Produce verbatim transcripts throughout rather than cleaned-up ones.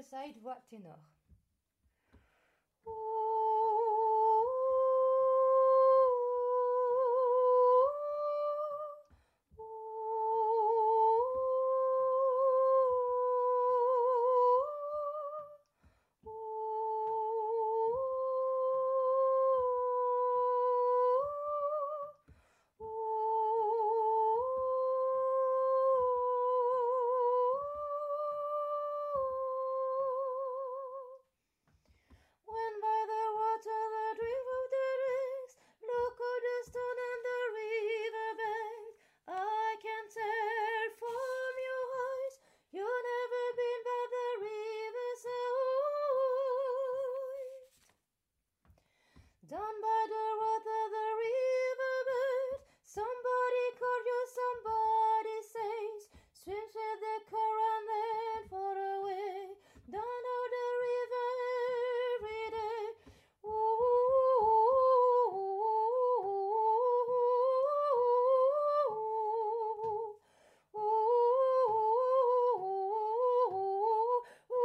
Riverside, voix ténor. Down by the water, the riverbed, somebody called you, somebody says, swims with the current then far away, down on the river every day. Ooh, ooh, ooh, ooh,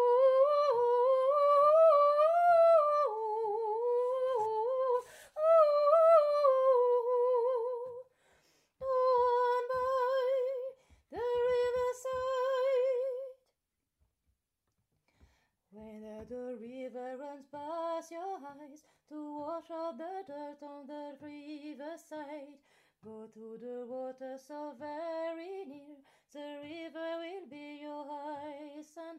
When the river runs past your eyes to wash out the dirt on the riverside, go to the water so very near, the river will be your eyes.